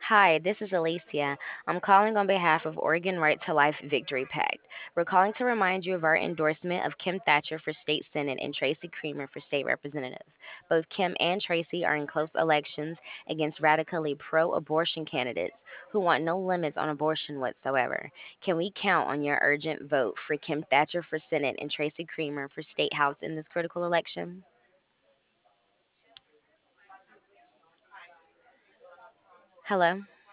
Hi, this is Alicia. I'm calling on behalf of Oregon Right to Life Victory Pact. We're calling to remind you of our endorsement of Kim Thatcher for state senate and Tracy Creamer for state representative. Both Kim and Tracy are in close elections against radically pro abortion candidates who want no limits on abortion whatsoever. Can we count on your urgent vote for Kim Thatcher for Senate and Tracy Creamer for State House in this critical election? Hello?